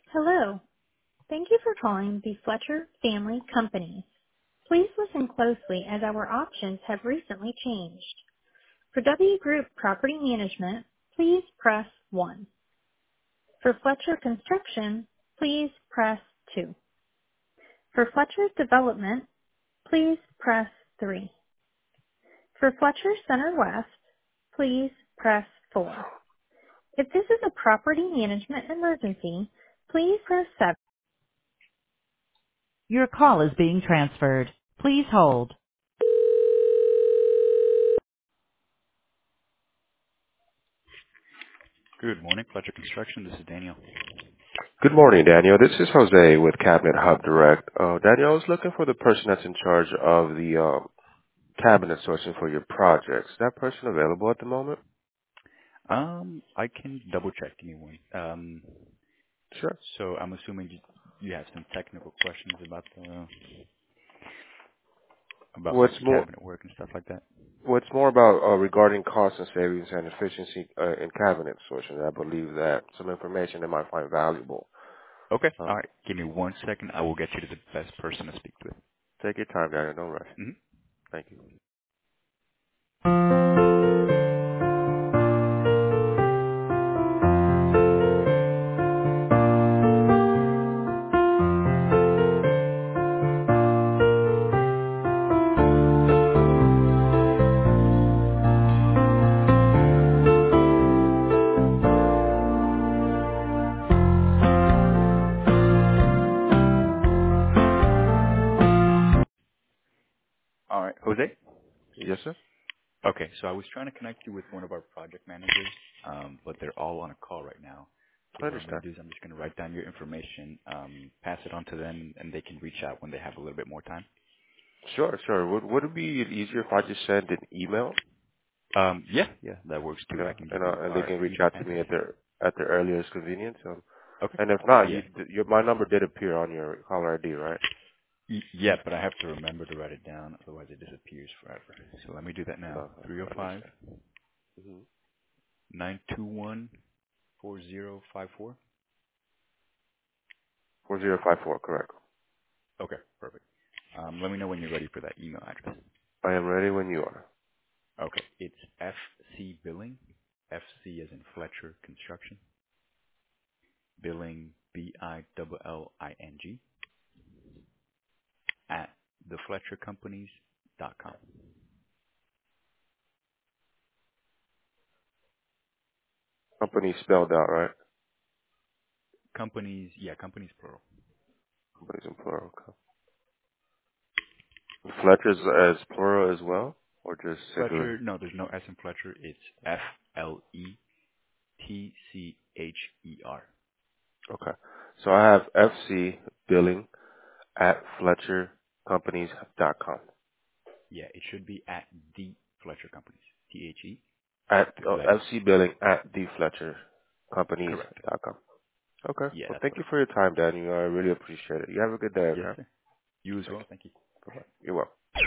Hello. Thank you for calling the Fletcher Family Company. Please listen closely as our options have recently changed. For W Group Property Management, please press 1. For Fletcher Construction, please press 2. For Fletcher Development, please press 3. For Fletcher Center West, please press 4. If this is a property management emergency, please press 7. Your call is being transferred. Please hold. Good morning, Fletcher Construction. This is Daniel. Good morning, Daniel. This is Jose with Cabinet Hub Direct. Daniel, I was looking for the person that's in charge of the cabinet sourcing for your projects. Is that person available at the moment? I can double check. Give me one. Sure. So I'm assuming you have some technical questions about What's like the more cabinet work and stuff like that. What's more about regarding cost and savings and efficiency in cabinet sourcing? I believe that some information they might find valuable. Okay. All Um, right. Give me 1 second. I will get you to the best person to speak with. take your time, Daniel. Don't rush. hmm Thank you. All right, Jose. Yes, sir. Okay, so I was trying to connect you with one of our project managers, but they're all on a call right now. I So what I'm going understand. to do is I'm just going to write down your information, pass it on to them, and they can reach out when they have a little bit more time. Sure, sure. Would it be easier if I just send an email? Yeah, that works too. Yeah, I can give you and they our can reach email out to me address. at their earliest convenience. Okay. And if not, Yeah. my number did appear on your caller ID, right? Yeah, but I have to remember to write it down, otherwise it disappears forever. So let me do that now. I 305 understand. 921 4054. 4054, correct. Okay, perfect. Let me know when you're ready for that email address. I am ready when you are. Okay, it's FC Billing, FC as in Fletcher Construction, Billing BILLING at thefletchercompanies.com. Company spelled out, right? Companies, yeah, companies plural. Companies in plural. Okay. Fletcher's as plural as well, or just singular? Fletcher, no, there's no S in Fletcher. It's FLETCHER. Okay. So I have FC billing at FletcherCompanies.com. Yeah, it should be at the Fletcher Companies. THE, At three letters. FC billing at Correct. TheFletcherCompanies.com. Okay. Yeah, Well, that's thank you perfect. for your time, Daniel. I really appreciate it. You have a good day, Yes, okay? sir. You as Thank well. you. Thank you. Bye-bye. You're welcome.